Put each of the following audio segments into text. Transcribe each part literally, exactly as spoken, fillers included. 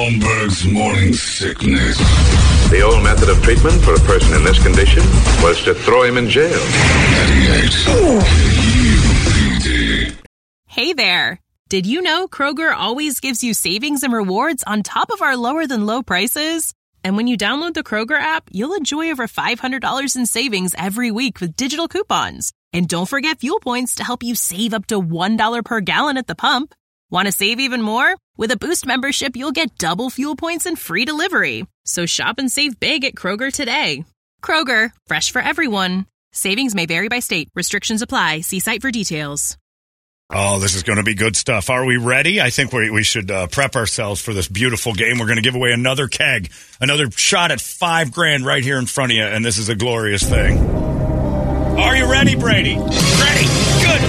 Holmberg's Morning Sickness. The old method of treatment for a person in this condition was to throw him in jail. ninety-eight K U P D. Hey there. Did you know Kroger always gives you savings and rewards on top of our lower-than-low prices? And when you download the Kroger app, you'll enjoy over five hundred dollars in savings every week with digital coupons. And don't forget fuel points to help you save up to one dollar per gallon at the pump. Want to save even more? With a Boost membership, you'll get double fuel points and free delivery. So shop and save big at Kroger today. Kroger, fresh for everyone. Savings may vary by state. Restrictions apply. See site for details. Oh, this is going to be good stuff. Are we ready? I think we we should uh, prep ourselves for this beautiful game. We're going to give away another keg, another shot at five grand right here in front of you, and this is a glorious thing. Are you ready, Brady? Ready. Good.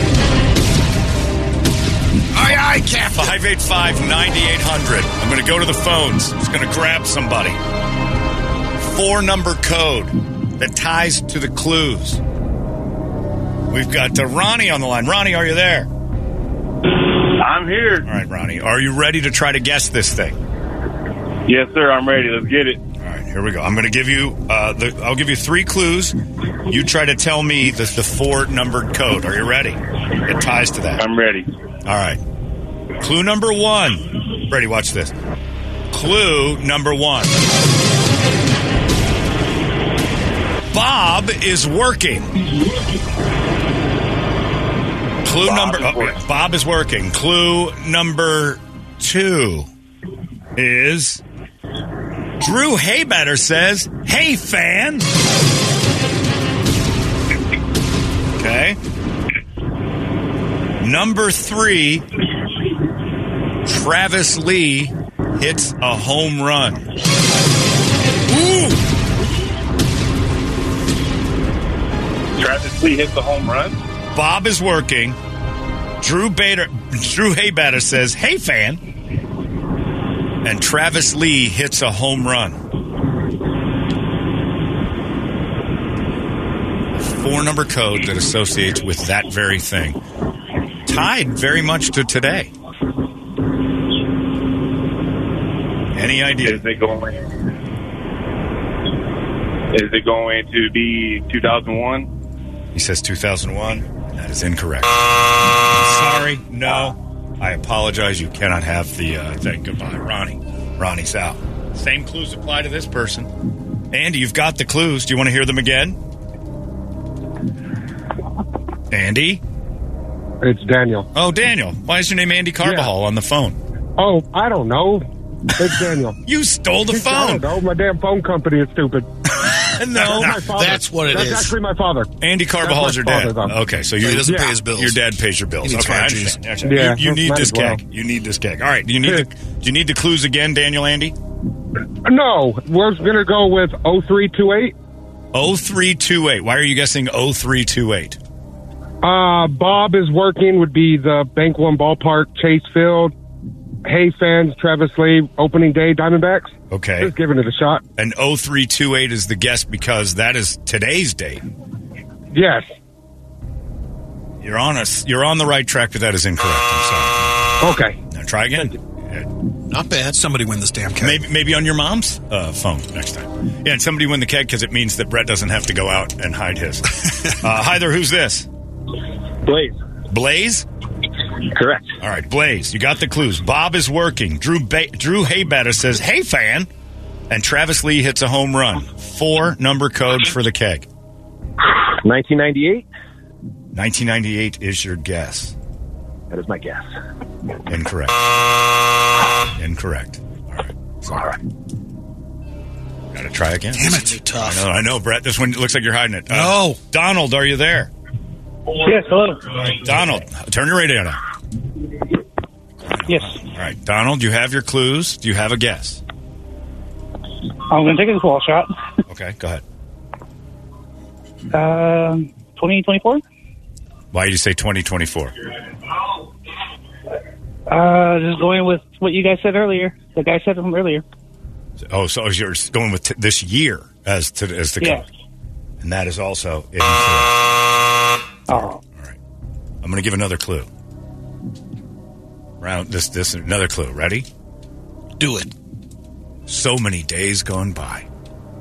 Aye, aye, Captain. five eight five, nine eight hundred. I'm going to go to the phones. Just going to grab somebody. Four-number code that ties to the clues. We've got uh, Ronnie on the line. Ronnie, are you there? I'm here. All right, Ronnie. Are you ready to try to guess this thing? Yes, sir. I'm ready. Let's get it. All right, here we go. I'm going to give you. Uh, the, I'll give you three clues. You try to tell me the, the four-numbered code. Are you ready? It ties to that. I'm ready. All right. Clue number one. Brady, watch this. Clue number one. Bob is working. Clue Bob number is working. oh, Bob is working. Clue number two is Drew Haybatter says, "Hey, fan." Okay. Number three, Travis Lee hits a home run. Ooh. Travis Lee hits the home run. Bob is working. Drew Bader, Drew Haybatter says, "Hey, fan." And Travis Lee hits a home run. Four-number code that associates with that very thing. Tied very much to today. Any idea? Is it going? Is it going to be two thousand one? He says two thousand one. That is incorrect. I'm sorry. No. I apologize. You cannot have the uh, thing. Goodbye. Ronnie. Ronnie's out. Same clues apply to this person. Andy, you've got the clues. Do you want to hear them again? Andy? It's Daniel. Oh, Daniel. Why is your name Andy Carbajal Yeah. on the phone? Oh, I don't know. It's Daniel. You stole the I phone. don't know. My damn phone company is stupid. No. That's my father. That's what it That's is. That's actually my father. Andy Carvajal's your That's dad. my father, Okay, so So you he doesn't Yeah. pay his bills. Your dad pays your bills. He needs Okay, I five Gs. understand. I understand. Yeah, you, you need might this as well. gag. You need this gag. All right. Do you need the, do you need the clues again, Daniel? Andy? No, we're going to go with oh three two eight. Oh three two eight. Why are you guessing oh three two eight? Uh, Bob is working would be the Bank One Ballpark, Chase Field. Hey, fans, Travis Lee, opening day, Diamondbacks. Okay. Just giving it a shot. And oh three two eight is the guess because that is today's date. Yes. You're on us. You're on the right track, but that is incorrect. I'm sorry. Okay. Now try again. Not bad. Somebody win this damn keg. Maybe, maybe on your mom's uh, phone next time. Yeah, and somebody win the keg because it means that Brett doesn't have to go out and hide his. uh, hi there. Who's this? Blaze. Blaze? Correct. All right, Blaze, you got the clues. Bob is working. Drew ba- Drew Haybatter says, "Hey, fan." And Travis Lee hits a home run. Four number code for the keg. nineteen ninety-eight. nineteen ninety-eight is your guess. That is my guess. Incorrect. Incorrect. All right. Sorry. Got to try again. Damn it. Tough. I know, I know, Brett. This one looks like you're hiding it. Uh, No. Donald, are you there? Yes, hello. Donald, turn your radio down. Yes. All right, Donald, you have your clues. Do you have a guess? I'm going to take a call shot. Okay, go ahead. Um, twenty twenty-four? Why did you say twenty twenty-four? Uh, just going with what you guys said earlier. The guy said from earlier. Oh, so you're going with t- this year as to as the Yeah. code. And that is also incorrect. Oh. All right. I'm going to give another clue. Round this this another clue. Ready? Do it. So many days gone by.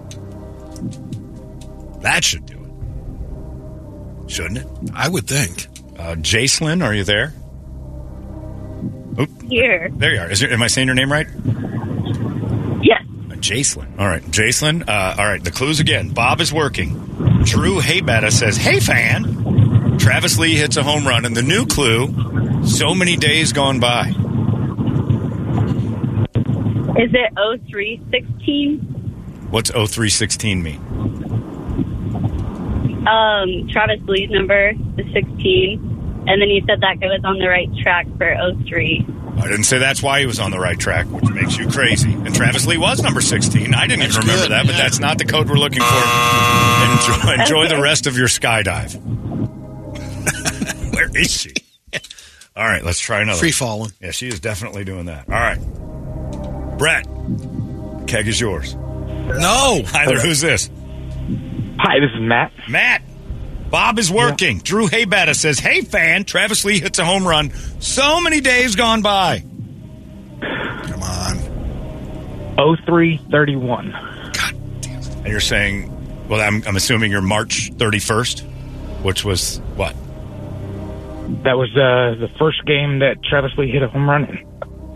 That should do it. Shouldn't it? I would think. Uh, Jacelyn, are you there? Oop. Here. There you are. Is there, am I saying your name right? Yes. Uh, Jacelyn. All right. Jacelyn. Uh, all right. The clues again. Bob is working. Drew Haybetta says, hey, fan. Travis Lee hits a home run. And the new clue, so many days gone by. Is it oh three sixteen? What's oh three sixteen mean? Um, Travis Lee's number is sixteen. And then you said that guy was on the right track for oh three. I didn't say that's why he was on the right track, which makes you crazy. And Travis Lee was number sixteen. I didn't That's even remember good, that, but yeah. that's not the code we're looking for. Enjoy, enjoy Okay. the rest of your skydive. Where is she? All right, let's try another. Free falling. Yeah, she is definitely doing that. All right. Brett, keg is yours. No. Hi there, who's this? Hi, this is Matt. Matt. Bob is working. Yeah. Drew Haybetta says, hey, fan, Travis Lee hits a home run. So many days gone by. Come on. oh three thirty-one. God damn it. And you're saying, well, I'm, I'm assuming you're March thirty-first, which was what? That was uh, the first game that Travis Lee hit a home run in.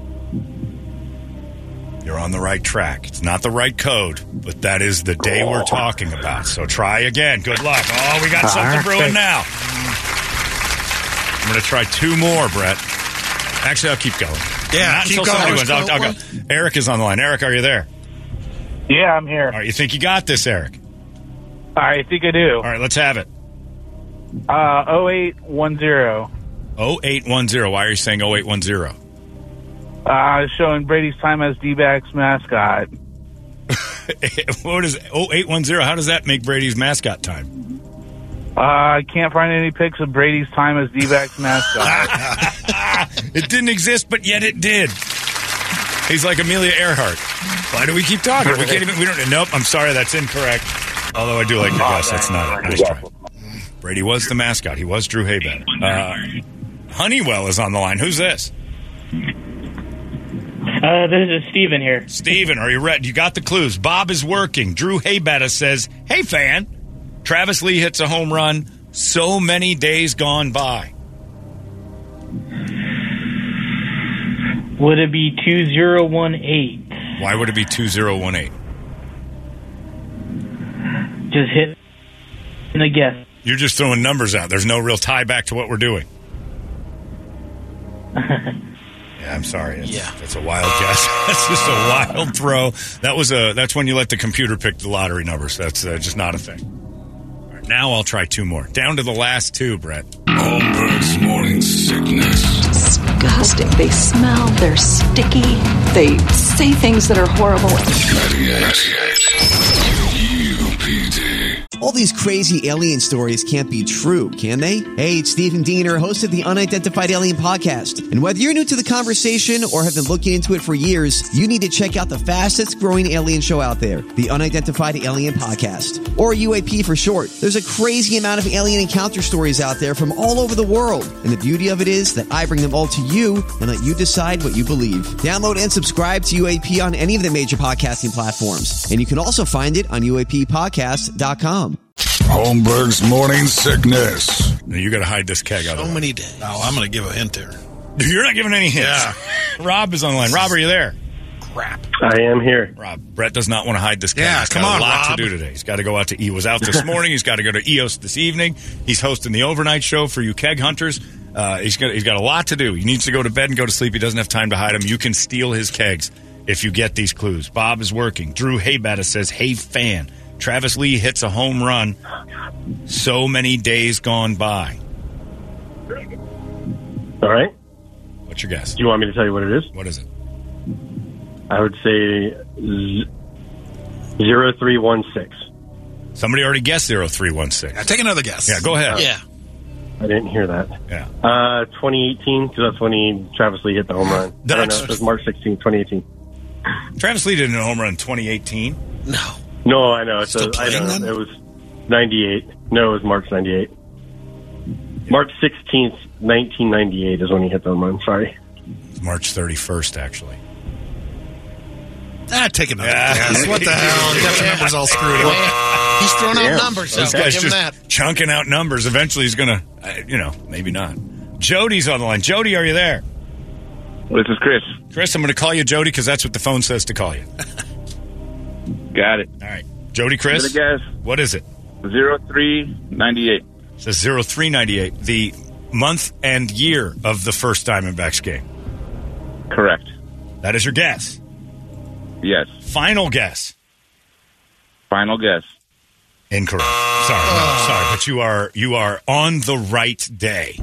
You're on the right track. It's not the right code, but that is the day we're talking about. So try again. Good luck. Oh, we got something right, brewing thanks. now. I'm going to try two more, Brett. Actually, I'll keep going. Yeah, Not keep until going. somebody wins. I'll, Go, I'll go. Eric is on the line. Eric, are you there? Yeah, I'm here. All right, you think you got this, Eric? I think I do. All right, let's have it. Uh, oh eight one zero. oh eight one zero. Why are you saying oh eight one zero? Uh, showing Brady's time as D-backs mascot. What is oh eight one zero? How does that make Brady's mascot time? Uh, I can't find any pics of Brady's time as D-backs mascot. It didn't exist, but yet it did. He's like Amelia Earhart. Why do we keep talking? We can't even. We don't. Nope. I'm sorry. That's incorrect. Although I do like your guess. That's not it. Nice try. Brady was the mascot. He was Drew Haybetta. Uh, Honeywell is on the line. Who's this? Uh, this is Steven here. Steven, are you ready? You got the clues. Bob is working. Drew Haybetta says, hey, fan. Travis Lee hits a home run. So many days gone by. Would it be two zero one eight? Why would it be two zero one eight? Just hit the guess. You're just throwing numbers out. There's no real tie back to what we're doing. Yeah, I'm sorry. It's, Yeah. That's a wild guess. That's just a wild throw. That was a. That's when you let the computer pick the lottery numbers. That's uh, just not a thing. All right, now I'll try two more. Down to the last two, Brett. Holmberg's Morning Sickness. Disgusting. They smell. They're sticky. They say things that are horrible. U P D. All these crazy alien stories can't be true, can they? Hey, it's Stephen Diener, host of the Unidentified Alien Podcast. And whether you're new to the conversation or have been looking into it for years, you need to check out the fastest growing alien show out there, the Unidentified Alien Podcast, or U A P for short. There's a crazy amount of alien encounter stories out there from all over the world. And the beauty of it is that I bring them all to you and let you decide what you believe. Download and subscribe to U A P on any of the major podcasting platforms. And you can also find it on U A P podcast dot com. Holmberg's Morning Sickness. Now, you got to hide this keg out of So the way. many days. Oh, I'm going to give a hint there. You're not giving any hints. Yeah. Rob is on the line. Rob, are you there? Crap. I am here. Rob, Brett does not want to hide this keg. Yeah, He's come got on, a lot Rob. to do today. He's got to go out to, he was out this morning. He's got to go to E O S this evening. He's hosting the overnight show for you keg hunters. Uh, he's got, he's got a lot to do. He needs to go to bed and go to sleep. He doesn't have time to hide them. You can steal his kegs if you get these clues. Bob is working. Drew Haybetta says, hey, fan. Travis Lee hits a home run. So many days gone by. All right. What's your guess? Do you want me to tell you what it is? What is it? I would say zero three one six. Somebody already guessed zero three one six. Yeah, take another guess. Yeah, go ahead. Yeah. I didn't hear that. Yeah. Uh, twenty eighteen, because that's when he, Travis Lee hit the home run. I don't That's- know. It was March sixteenth, twenty eighteen. Travis Lee did a home run in twenty eighteen. No. No, I know. It's Still a, I playing know. then? It was ninety-eight. No, it was March ninety-eight. March sixteenth, nineteen ninety-eight is when he hit the home run. Sorry. It's March thirty-first, actually. Ah, take another guess. What the hell? You got the numbers all screwed up. He's throwing Damn. out numbers. So This guy's give him just that. chunking out numbers. Eventually he's going to, uh, you know, maybe not. Jody's on the line. Jody, are you there? This is Chris. Chris, I'm going to call you Jody because that's what the phone says to call you. Got it. All right. Jody, Chris? Give it a guess. What is it? zero three ninety-eight. It says zero three ninety-eight. The month and year of the first Diamondbacks game. Correct. That is your guess. Yes. Final guess. Final guess. Incorrect. Sorry, no, sorry, but you are you are on the right day.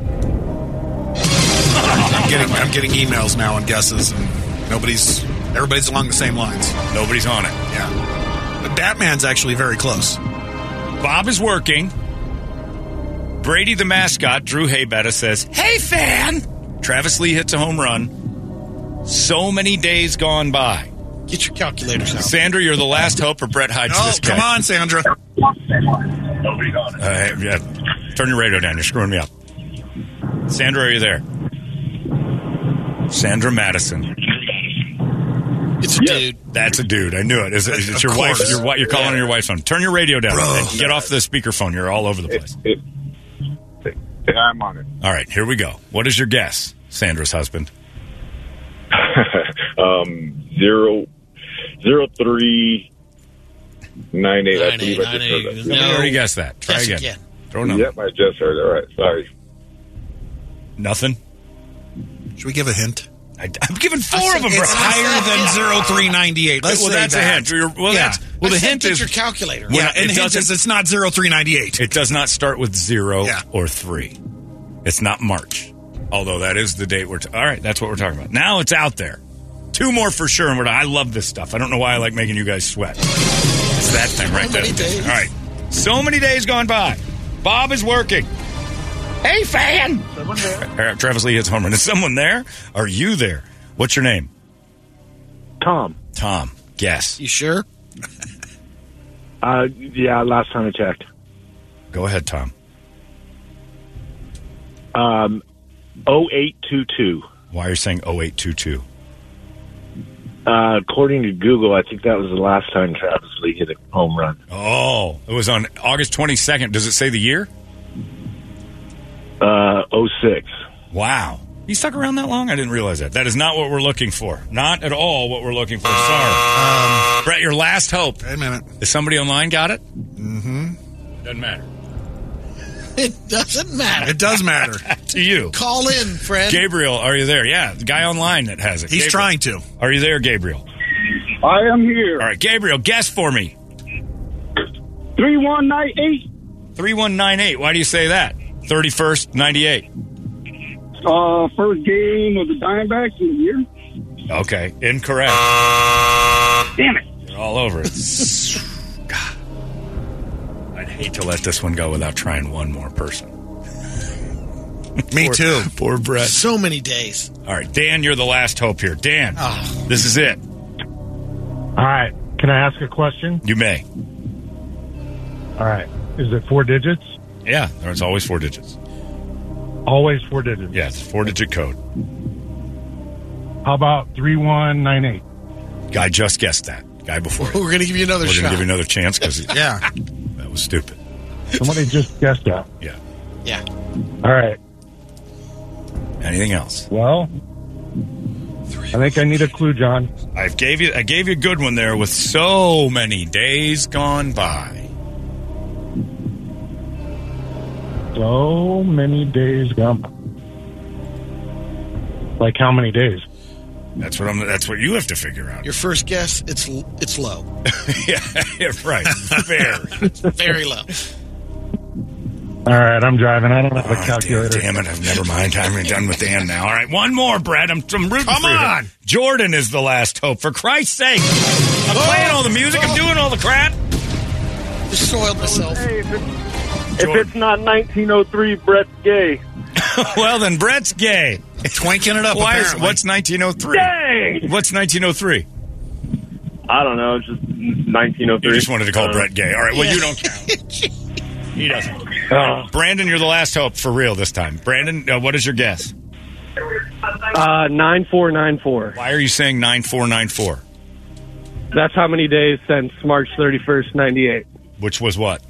I'm getting I'm getting emails now and guesses, and nobody's everybody's along the same lines. Nobody's on it. Yeah, but Batman's actually very close. Bob is working. Brady the mascot, Drew Haybetta, says, "Hey fan!" Travis Lee hits a home run. So many days gone by. Get your calculators out. Sandra, you're the last hope, or Brett hides Oh, this guy. come on, Sandra. Nobody's on it. Uh, yeah. Turn your radio down. You're screwing me up. Sandra, are you there? Sandra Madison. It's a dude. That's a dude. I knew it. Is it it's Of your course. wife? Your, wi- you're calling on your wife's phone. Turn your radio down. Bro. And get off the speakerphone. You're all over the place. It, it, it, I'm on it. All right, here we go. What is your guess, Sandra's husband? um, zero, zero three nine eight. I Nine believe eight, I nine just heard eight. that. Somebody No. already guessed that. Try Guess again. again. Throw a number. Yep, I just heard it. All right, sorry. Nothing. Should we give a hint? I, I'm giving four of them. It's bro. higher than zero three ninety eight. Let's well, say that's that. a hint. You're- Well, Yeah. that's well. The I said hint get is your calculator. Well, Yeah, it and the hint doesn't- is it's not zero three ninety eight. it does not start with zero Yeah. or three. It's not March, although that is the date we're. T- all right, that's what we're talking about. Now it's out there. Two more for sure, and we're. I love this stuff. I don't know why I like making you guys sweat. It's that thing right So there. many days. All right, so many days gone by. Bob is working. Hey, fan! Uh, Travis Lee hits home run. Is someone there? Are you there? What's your name? Tom. Tom. Guess. You sure? Uh, yeah, last time I checked. Go ahead, Tom. Um, oh eight two two. Why are you saying oh eight two two? Uh, according to Google, I think that was the last time Travis Lee hit a home run. Oh, it was on August twenty-second. Does it say the year? Uh, oh six. Wow. You stuck around that long? I didn't realize that. That is not what we're looking for. Not at all what we're looking for. Sorry. Um, Brett, your last hope. Wait a minute. Is somebody online got it? Mm-hmm. Doesn't matter. It doesn't matter. It does matter. To you. Call in, friend. Gabriel, are you there? Yeah, the guy online that has it. He's Gabriel. trying to. Are you there, Gabriel? I am here. All right, Gabriel, guess for me. three one nine eight. three one nine eight. Why do you say that? thirty-first, ninety-eight. Uh, first game of the Diamondbacks in the year. Okay, incorrect. Damn it. You're all over it. God. I'd hate to let this one go without trying one more person. Me poor, too. Poor Brett. So many days. All right, Dan, you're the last hope here. Dan, Oh. this is it. All right. Can I ask a question? You may. All right. Is it four digits? Yeah, there's always four digits. Always four digits. Yeah, it's a four-digit code. How about three one nine eight? Guy just guessed that. Guy before you. We're going to give you another We're shot. going to give you another chance because Yeah. that was stupid. Somebody just guessed that. Yeah. Yeah. All right. Anything else? Well, I think I need a clue, John. I gave you. I gave you a good one there. With so many days gone by. So many days gone. Like how many days? That's what I'm. That's what you have to figure out. Your first guess, it's it's low. yeah, yeah, right. Very, very low. All right, I'm driving. I don't have a Oh, calculator. Damn, damn it! I've never mind. I'm done with Dan now. All right, one more, Brett. I'm, I'm rooting Come for you. on. Jordan is the last hope. For Christ's sake, I'm playing all the music. I'm doing all the crap. Just soiled myself. Hey, if, it's, if it's not nineteen oh three, Brett's gay. Well, then Brett's gay. Twinking it up, Why is, apparently. what's nineteen oh three? Dang! What's nineteen oh three? I don't know. It's just nineteen oh three. You just wanted to call uh, Brett gay. All right, well, Yeah. you don't count. He doesn't. Uh, Brandon, you're the last hope for real this time. Brandon, uh, what is your guess? uh, nine four nine four. Why are you saying nine four nine four? That's how many days since March thirty-first, ninety-eight. Which was what?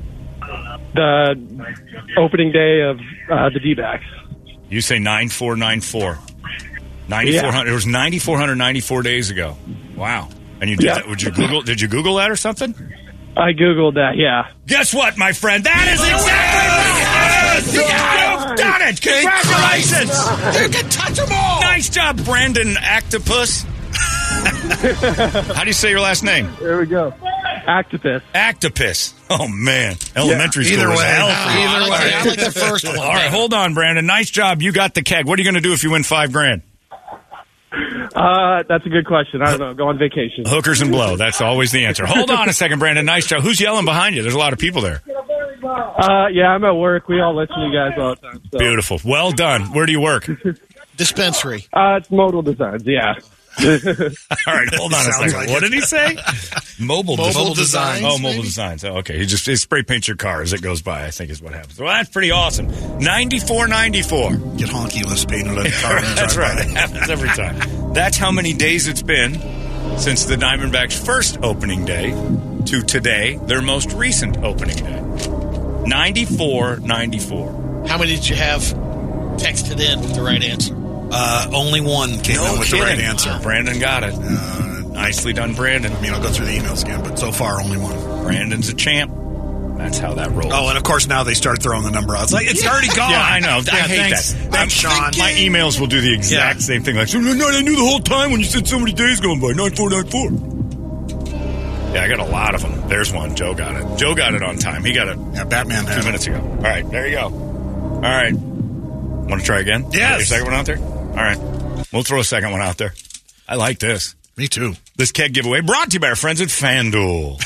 The opening day of uh, the D-backs. You say nine four nine four. ninety-four hundred. Yeah. It was nine thousand four hundred ninety-four days ago. Wow. And you did Yeah. that? Would you Google? Did you Google that or something? I Googled that, yeah. Guess what, my friend? That is exactly right. You've done it. Congratulations. You can touch them all. Nice job, Brandon Octopus. How do you say your last name? There we go. Octopus. Octopus. Oh, man. Elementary Yeah. school Either was way. hell No, for you. I like, the, I like the first one. All right, hold on, Brandon. Nice job. You got the keg. What are you going to do if you win five grand? Uh, that's a good question. I don't know. Go on vacation. Hookers and blow. That's always the answer. Hold on a second, Brandon. Nice job. Who's yelling behind you? There's a lot of people there. Uh, yeah, I'm at work. We all listen to you guys all the time. So. Beautiful. Well done. Where do you work? Dispensary. Uh, it's Modal Designs, yeah. All right, hold on a Sounds second. like What it. did he say? Mobile, Mobile designs. designs, Oh, mobile maybe? designs. Oh, okay. He just he spray paints your car as it goes by, I think is what happens. Well, that's pretty awesome. ninety-four ninety-four. Get honky list painted on the car. That's right. It happens every time. That's how many days it's been since the Diamondbacks' first opening day to today, their most recent opening day. ninety-four ninety-four. How many did you have texted in with the right answer? Uh, only one came No in with kidding. the right answer. Wow. Brandon got it. Uh, Nicely done, Brandon. I mean, I'll go through the emails again, but so far only one. Brandon's a champ. That's how that rolls. Oh, and of course now they start throwing the number out. It's like, it's already gone. Yeah, I know. Yeah, I hate thanks. that. Thanks, Sean. My emails will do the exact Yeah. same thing. Like, no, no, I knew the whole time when you said so many days going by. nine four nine four. Yeah, I got a lot of them. There's one. Joe got it. Joe got it on time. He got it Yeah, Batman two had it. minutes ago. All right, there you go. All right. Want to try again? Yes. Your second one out there? All right. We'll throw a second one out there. I like this. Me too. This keg giveaway brought to you by our friends at FanDuel.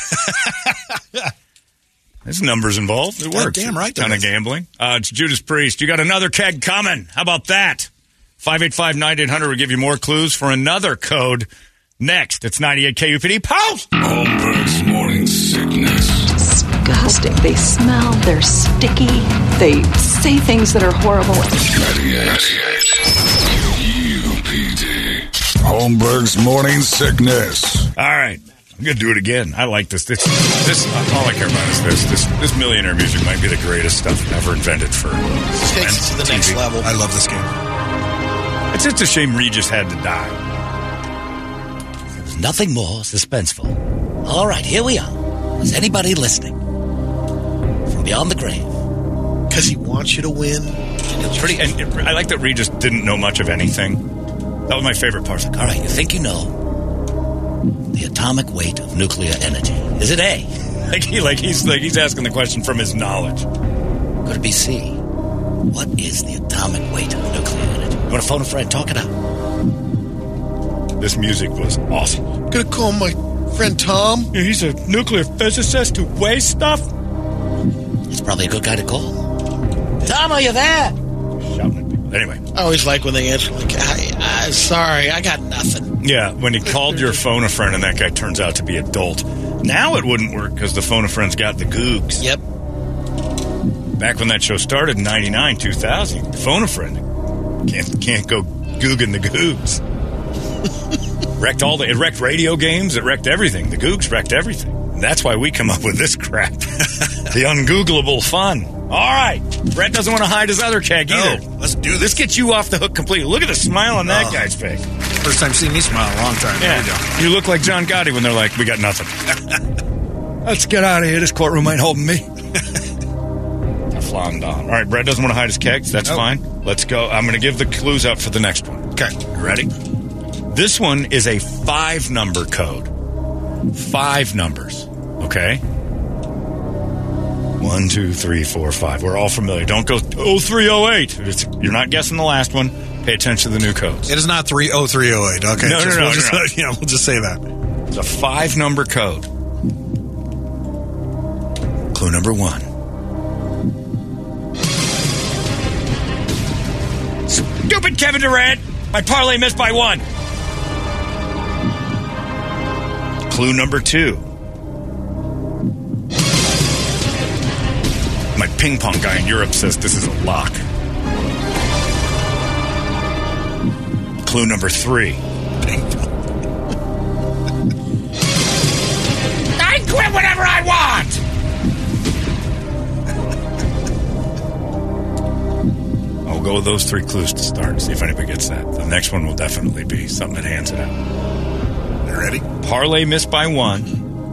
There's numbers involved. It works. damn right there Ton of is. gambling. Uh, it's Judas Priest. You got another keg coming. How about that? five eight five, nine eight hundred will give you more clues for another code next. It's ninety-eight K U P D Post. Holmberg's Morning Sickness. Disgusting. They smell, they're sticky, they say things that are horrible. ninety-eight U P D. Holmberg's Morning Sickness. All right. I'm going to do it again. I like this. This, this. All I care about is this. This, this millionaire music might be the greatest stuff ever invented for Takes it to the next T V. level. I love this game. It's just a shame Regis had to die. There's nothing more suspenseful. All right, here we are. Is anybody listening? From beyond the grave. Because he wants you to win. It's pretty. And it, I like that Regis didn't know much of anything. That was my favorite part. All right, you think you know the atomic weight of nuclear energy. Is it A? Like he, like he's, like he's asking the question from his knowledge. Could it be C? What is the atomic weight of nuclear energy? You want to phone a friend? Talk it out. This music was awesome. I'm going to call my friend Tom. Yeah, he's a nuclear physicist who weighs stuff. He's probably a good guy to call. Tom, are you there? Shouting at people. Anyway. I always like when they answer, like, I, I, sorry, I got nothing. Yeah, when you called your phone a friend and that guy turns out to be adult. Now it wouldn't work because the phone a friend's got the googs. Yep. Back when that show started in ninety-nine, two thousand, phone a friend. Can't, can't go googing the googs. Wrecked all the, it wrecked radio games, it wrecked everything. The googs wrecked everything. And that's why we come up with this crap. The ungoogleable fun. All right. Brett doesn't want to hide his other keg either. No, let's do this. This gets you off the hook completely. Look at the smile on that Oh. guy's face. First time seeing me smile in a long time. There you go. You look like John Gotti when they're like, we got nothing. Let's get out of here. This courtroom ain't holding me. Teflon Don. All right, Brett doesn't want to hide his kegs. That's Nope. fine. Let's go. I'm going to give the clues out for the next one. Okay. You ready? This one is a five-number code. Five numbers. Okay? One, two, three, four, five. We're all familiar. Don't go oh three oh eight. It's, you're not guessing the last one. Pay attention to the new codes. It is not three oh three oh eight. Okay. No, no, just, no, we'll no, just, no. Yeah, we'll just say that. It's a five-number code. Clue number one. Stupid Kevin Durant. My parlay missed by one. Clue number two. My ping pong guy in Europe says this is a lock. Clue number three. go with those three clues to start. See if anybody gets that. The next one will definitely be something that hands it out. You ready? Parlay missed by one.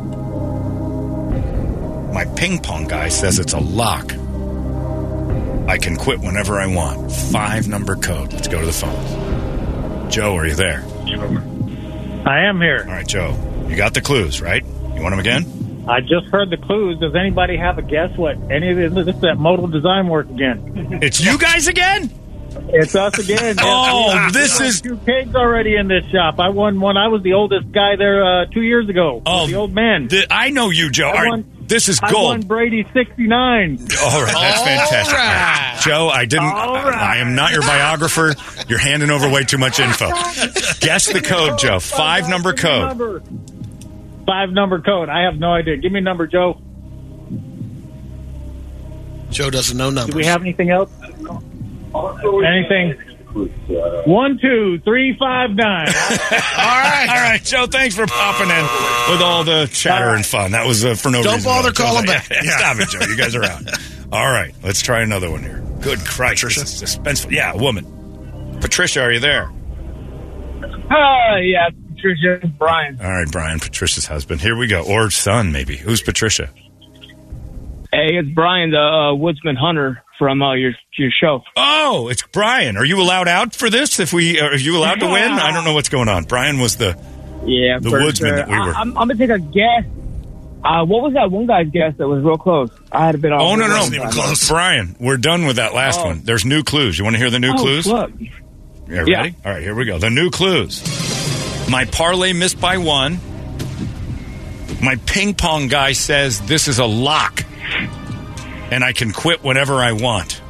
My ping pong guy says it's a lock. I can quit whenever I want. Five number code. Let's go to the phones. Joe, are you there? I am here. All right, Joe. You got the clues, right? You want them again? I just heard the clues. Does anybody have a guess what any of this? This is that modal design work again. It's you guys again? It's us again. Oh, Yeah. this is two kegs already in this shop. I won one. I was the oldest guy there uh, two years ago. Oh, the old man. The, I know you, Joe. I All right, won- this is I gold. won Brady sixty-nine. All right, that's fantastic. right. Joe, I didn't. All I, right. I am not your biographer. You're handing over way too much info. Guess the code, Joe. Five number Give me a code. number. Five number code. I have no idea. Give me a number, Joe. Joe doesn't know numbers. Do we have anything else? Anything? One, two, three, five, nine. All right, all right, Joe. Thanks for popping in with all the chatter and fun. That was uh, for no Don't reason. bother at all. calling Yeah, back. yeah, Stop it, Joe. You guys are out. All right, let's try another one here. Good Christ, this is suspenseful. Yeah, a woman. Patricia, are you there? Hi, yeah, Patricia, Brian. All right, Brian, Patricia's husband. Here we go. Or son, maybe. Who's Patricia? Hey, it's Brian, the uh, woodsman hunter from uh, your your show. Oh, it's Brian. Are you allowed out for this? If we are you allowed to win? I don't know what's going on. Brian was the Yeah, the for woodsman sure. that we were. I, I'm, I'm gonna take a guess. Uh, what was that one guy's guess that was real close? I had a bit off. Oh no no, Brian, we're done with that last Oh. one. There's new clues. You want to hear the new Oh, clues? look. Yeah, Yeah. ready? All right, here we go. The new clues. My parlay missed by one. My ping pong guy says this is a lock, and I can quit whenever I want.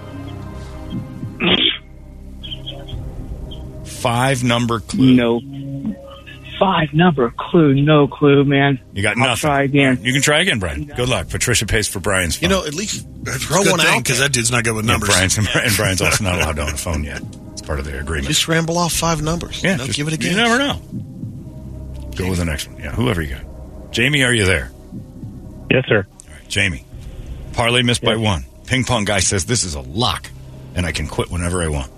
Five number clue. No. Five number clue. No clue, man. You got I'll nothing. try again. You can try again, Brian. Good luck. Patricia pays for Brian's phone. You know, at least throw Good one thing, out because that dude's not good with Yeah, numbers. Brian's, and Brian's also not allowed to own a phone yet. It's part of the agreement. Just ramble off five numbers. Yeah, No, just- give it a guess. You never know. Go with the next one. Yeah, whoever you got. Jamie, are you there? Yes, sir. All right, Jamie. Parlay missed by one. Ping pong guy says this is a lock, and I can quit whenever I want.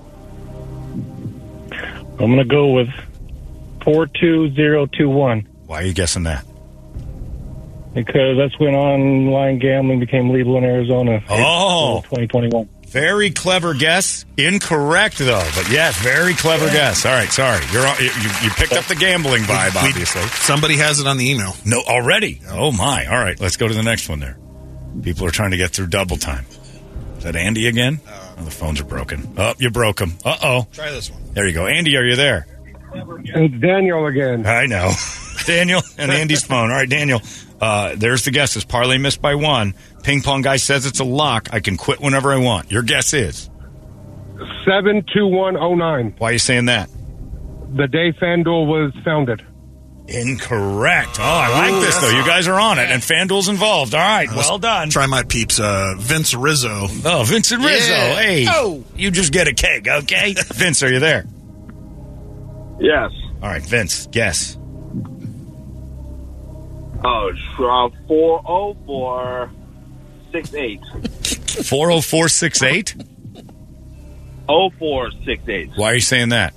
I'm going to go with four two zero two one Why are you guessing that? because that's when online gambling became legal in Arizona. Oh. twenty twenty-one. Very clever guess. Incorrect, though. But yes, very clever guess. All right, sorry. You're on, you, you picked up the gambling vibe, We- obviously. Somebody has it on the email. No, already? Oh, my. All right, let's go to the next one there. People are trying to get through double time. Is that Andy again? Oh, the phones are broken. Oh, you broke them. Uh-oh. Try this one. There you go. Andy, are you there? It's Daniel again. I know. Daniel and Andy's phone. All right, Daniel. Uh, there's the guesses. Parlay missed by one. Ping pong guy says it's a lock. I can quit whenever I want. Your guess is? seven two one oh nine. Why are you saying that? The day FanDuel was founded. Incorrect. Oh, I like this, though. You guys are on it, and FanDuel's involved. All right, Let's well done. Try my peeps. Uh, Vince Rizzo. Oh, Vincent Rizzo. Yeah. Hey, Oh. you just get a keg, okay? Vince, are you there? Yes. All right, Vince, guess. Oh, uh, four oh four six eight. four oh four six eight? Oh four six eight. Why are you saying that?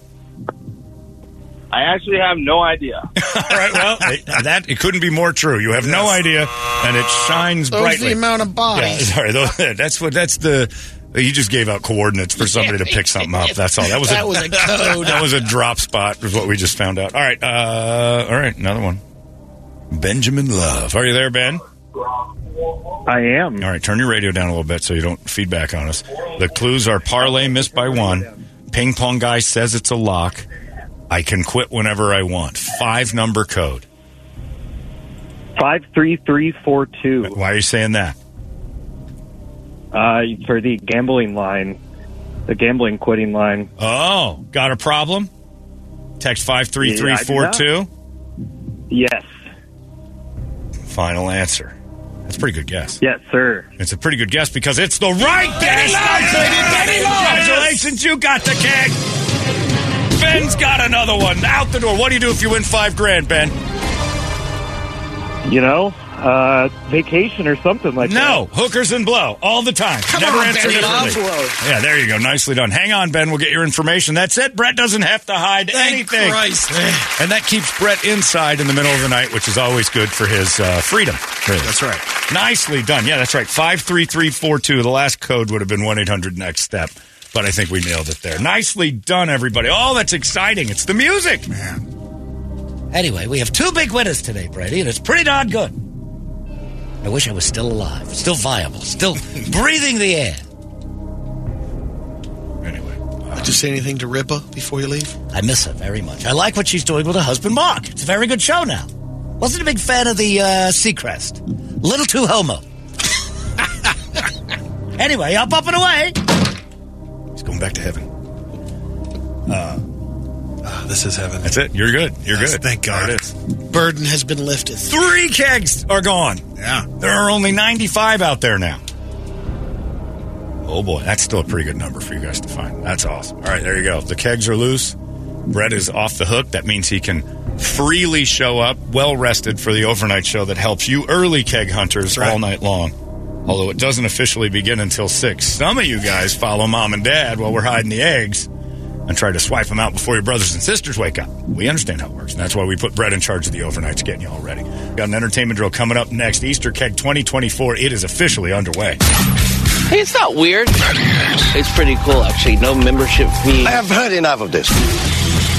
I actually have no idea. All right, well, that it couldn't be more true. You have no idea, and it shines Those brightly. the amount of Yeah, bodies. sorry, those, that's what. That's the. You just gave out coordinates for somebody to pick something up. That's all. That was That a, was a code. That was a drop spot. Was what we just found out. All right, uh, all right, another one. Benjamin Love, are you there, Ben? I am. All right, turn your radio down a little bit so you don't feedback on us. The clues are parlay missed by one. Ping pong guy says it's a lock. I can quit whenever I want. Five number code. Five three three four two. Why are you saying that? Uh, for the gambling line, the gambling quitting line. Oh, got a problem? Text five three three four two. Yes. Final answer. That's a pretty good guess. Yes, sir. It's a pretty good guess because it's the right guess. Benny Love! Congratulations, you got the keg. Ben's got another one out the door. What do you do if you win five grand, Ben? You know, Uh, vacation or something like no, that. No, hookers and blow all the time. Come Never on, answer Ben, differently. Yeah, there you go. Nicely done. Hang on, Ben. We'll get your information. That's it. Brett doesn't have to hide Thank anything. Christ. And that keeps Brett inside in the middle of the night, which is always good for his uh, freedom. Really. That's right. Nicely done. Yeah, that's right. five three three four two. The last code would have been one eight hundred next step. But I think we nailed it there. Nicely done, everybody. Oh, that's exciting. It's the music. Man. Anyway, we have two big winners today, Brady, and it's pretty darn good. I wish I was still alive, still viable, still breathing the air. Anyway. Did you say anything to Ripa before you leave? I miss her very much. I like what she's doing with her husband, Mark. It's a very good show now. Wasn't a big fan of the uh, Seacrest. A little too homo. Anyway, up, up, and away. He's going back to heaven. Uh, oh, this is heaven. That's it. You're good. You're yes, good. Thank God. There it is. Burden has been lifted. Three kegs are gone. Yeah. There are only ninety-five out there now. Oh, boy. That's still a pretty good number for you guys to find. That's awesome. All right, there you go. The kegs are loose. Brett is off the hook. That means he can freely show up, well-rested for the overnight show that helps you early keg hunters right. all night long. Although it doesn't officially begin until six. Some of you guys follow mom and dad while we're hiding the eggs and try to swipe them out before your brothers and sisters wake up. We understand how it works, and that's why we put Brett in charge of the overnights, getting you all ready. Got an entertainment drill coming up next. Easter Keg twenty twenty-four. It is officially underway. Hey, it's not weird. It's pretty cool, actually. No membership fee. I have heard enough of this.